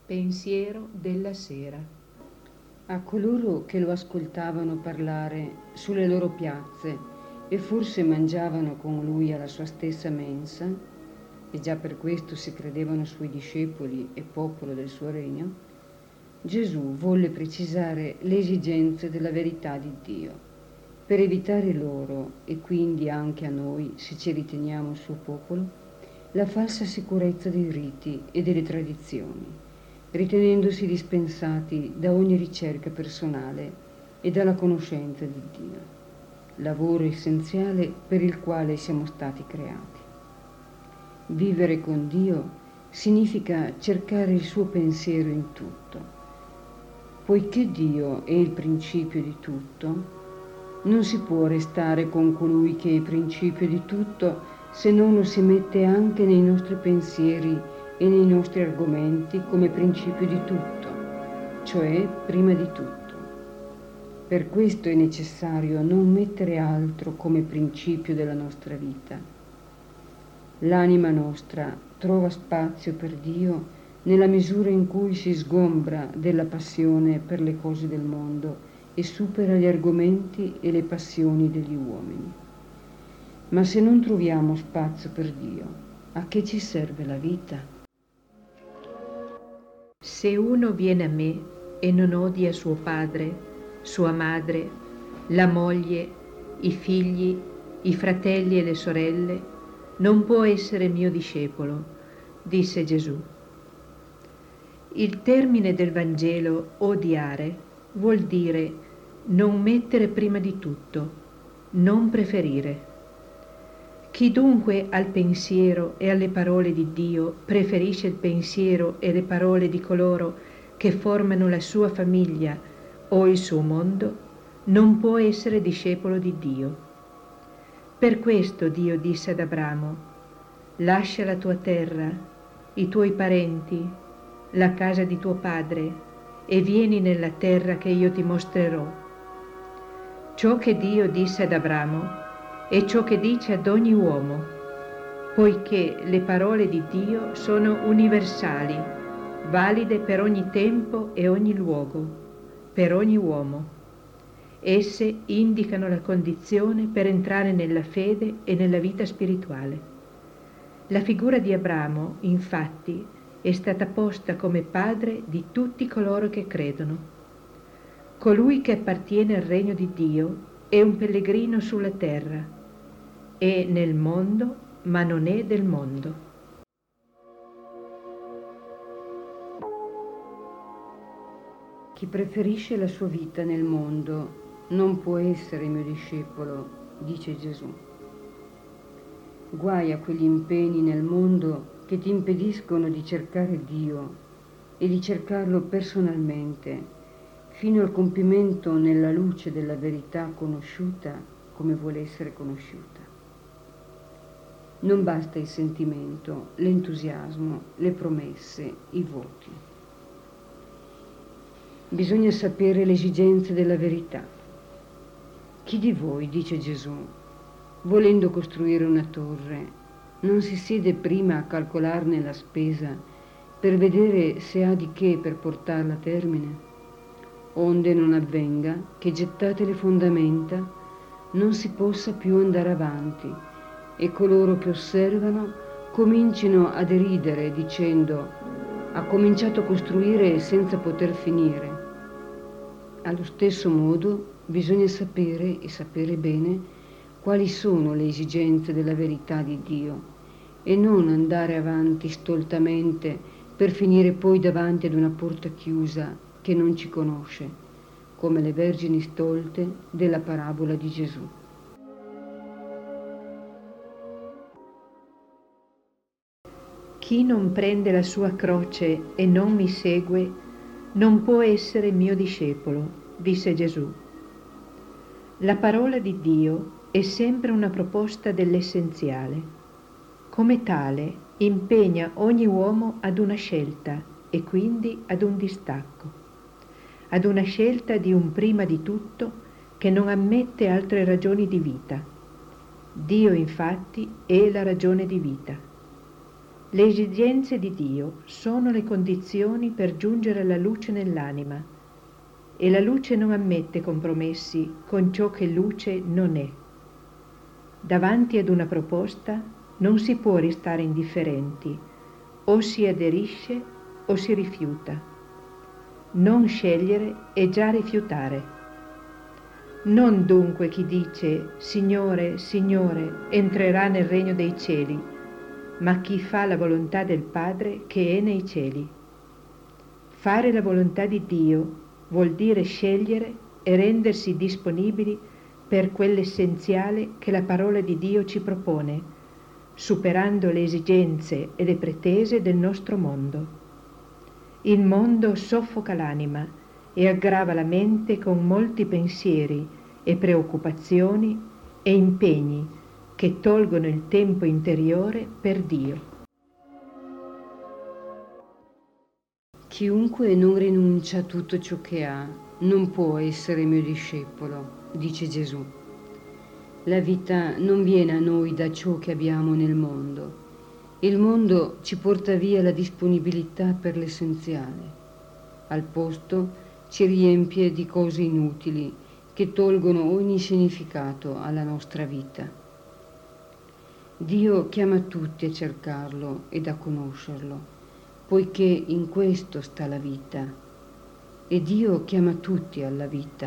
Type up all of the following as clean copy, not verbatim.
Pensiero della sera. A coloro che lo ascoltavano parlare sulle loro piazze e forse mangiavano con lui alla sua stessa mensa, e già per questo si credevano suoi discepoli e popolo del suo regno, Gesù volle precisare le esigenze della verità di Dio, per evitare loro, e quindi anche a noi, se ci riteniamo suo popolo, la falsa sicurezza dei riti e delle tradizioni, ritenendosi dispensati da ogni ricerca personale e dalla conoscenza di Dio, lavoro essenziale per il quale siamo stati creati. Vivere con Dio significa cercare il suo pensiero in tutto. Poiché Dio è il principio di tutto, non si può restare con colui che è il principio di tutto se non lo si mette anche nei nostri pensieri e nei nostri argomenti come principio di tutto, cioè prima di tutto. Per questo è necessario non mettere altro come principio della nostra vita. L'anima nostra trova spazio per Dio nella misura in cui si sgombra della passione per le cose del mondo e supera gli argomenti e le passioni degli uomini. Ma se non troviamo spazio per Dio, a che ci serve la vita? Se uno viene a me e non odia suo padre, sua madre, la moglie, i figli, i fratelli e le sorelle, non può essere mio discepolo, disse Gesù. Il termine del Vangelo, odiare, vuol dire non mettere prima di tutto, non preferire. Chi dunque al pensiero e alle parole di Dio preferisce il pensiero e le parole di coloro che formano la sua famiglia o il suo mondo, non può essere discepolo di Dio. Per questo Dio disse ad Abramo: lascia la tua terra, i tuoi parenti, la casa di tuo padre e vieni nella terra che io ti mostrerò. Ciò che Dio disse ad Abramo è ciò che dice ad ogni uomo, poiché le parole di Dio sono universali, valide per ogni tempo e ogni luogo, per ogni uomo. Esse indicano la condizione per entrare nella fede e nella vita spirituale. La figura di Abramo, infatti, è stata posta come padre di tutti coloro che credono. Colui che appartiene al regno di Dio è un pellegrino sulla terra, è nel mondo, ma non è del mondo. Chi preferisce la sua vita nel mondo non può essere mio discepolo, dice Gesù. Guai a quegli impegni nel mondo che ti impediscono di cercare Dio e di cercarlo personalmente fino al compimento nella luce della verità conosciuta come vuole essere conosciuta. Non basta il sentimento, l'entusiasmo, le promesse, i voti. Bisogna sapere le esigenze della verità. Chi di voi, dice Gesù, volendo costruire una torre, non si siede prima a calcolarne la spesa per vedere se ha di che per portarla a termine? Onde non avvenga che gettate le fondamenta non si possa più andare avanti e coloro che osservano comincino a deridere dicendo: ha cominciato a costruire senza poter finire. Allo stesso modo bisogna sapere e sapere bene quali sono le esigenze della verità di Dio e non andare avanti stoltamente per finire poi davanti ad una porta chiusa che non ci conosce, come le vergini stolte della parabola di Gesù. Chi non prende la sua croce e non mi segue non può essere mio discepolo, disse Gesù. La parola di Dio è sempre una proposta dell'essenziale. Come tale impegna ogni uomo ad una scelta e quindi ad un distacco, ad una scelta di un prima di tutto che non ammette altre ragioni di vita. Dio infatti è la ragione di vita. Le esigenze di Dio sono le condizioni per giungere alla luce nell'anima e la luce non ammette compromessi con ciò che luce non è. Davanti ad una proposta non si può restare indifferenti, o si aderisce o si rifiuta. Non scegliere è già rifiutare. Non dunque chi dice Signore, Signore, entrerà nel regno dei cieli, ma chi fa la volontà del Padre che è nei cieli. Fare la volontà di Dio vuol dire scegliere e rendersi disponibili per quell'essenziale che la parola di Dio ci propone, superando le esigenze e le pretese del nostro mondo. Il mondo soffoca l'anima e aggrava la mente con molti pensieri e preoccupazioni e impegni che tolgono il tempo interiore per Dio. Chiunque non rinuncia a tutto ciò che ha non può essere mio discepolo, dice Gesù. La vita non viene a noi da ciò che abbiamo nel mondo. Il mondo ci porta via la disponibilità per l'essenziale. Al posto ci riempie di cose inutili che tolgono ogni significato alla nostra vita. Dio chiama tutti a cercarlo ed a conoscerlo, poiché in questo sta la vita, e Dio chiama tutti alla vita.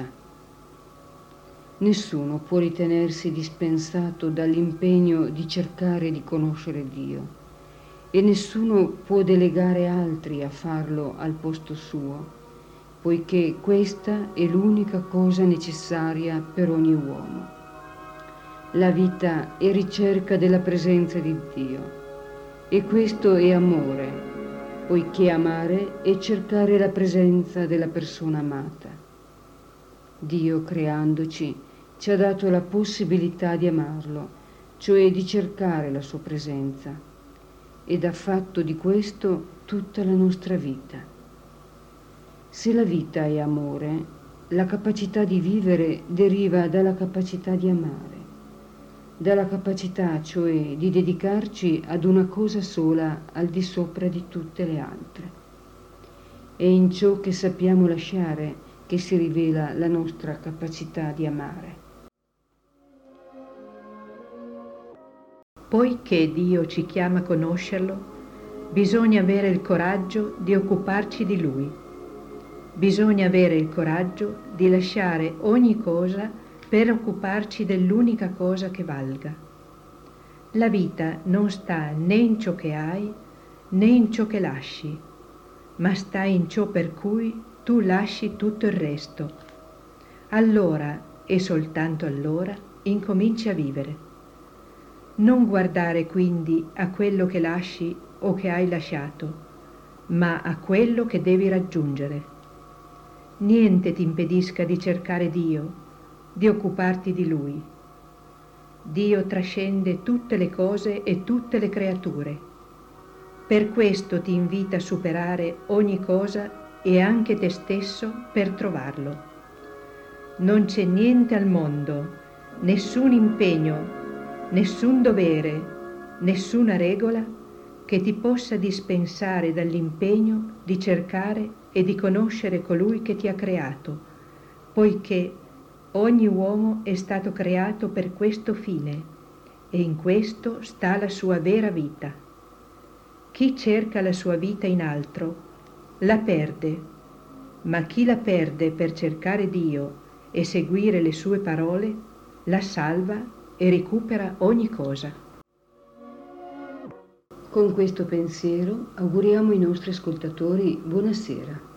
Nessuno può ritenersi dispensato dall'impegno di cercare di conoscere Dio, e nessuno può delegare altri a farlo al posto suo, poiché questa è l'unica cosa necessaria per ogni uomo. La vita è ricerca della presenza di Dio, e questo è amore, poiché amare è cercare la presenza della persona amata. Dio, creandoci, ci ha dato la possibilità di amarlo, cioè di cercare la sua presenza, ed ha fatto di questo tutta la nostra vita. Se la vita è amore, la capacità di vivere deriva dalla capacità di amare, dalla capacità cioè di dedicarci ad una cosa sola al di sopra di tutte le altre. È in ciò che sappiamo lasciare che si rivela la nostra capacità di amare. Poiché Dio ci chiama a conoscerlo, bisogna avere il coraggio di occuparci di Lui. Bisogna avere il coraggio di lasciare ogni cosa per occuparci dell'unica cosa che valga. La vita non sta né in ciò che hai né in ciò che lasci, ma sta in ciò per cui tu lasci tutto il resto. Allora, e soltanto allora, incominci a vivere. Non guardare quindi a quello che lasci o che hai lasciato, ma a quello che devi raggiungere. Niente ti impedisca di cercare Dio, di occuparti di Lui. Dio trascende tutte le cose e tutte le creature. Per questo ti invita a superare ogni cosa e anche te stesso per trovarlo. Non c'è niente al mondo, nessun impegno, nessun dovere, nessuna regola che ti possa dispensare dall'impegno di cercare e di conoscere colui che ti ha creato, poiché ogni uomo è stato creato per questo fine e in questo sta la sua vera vita. Chi cerca la sua vita in altro la perde, ma chi la perde per cercare Dio e seguire le sue parole la salva e recupera ogni cosa. Con questo pensiero auguriamo ai nostri ascoltatori buonasera.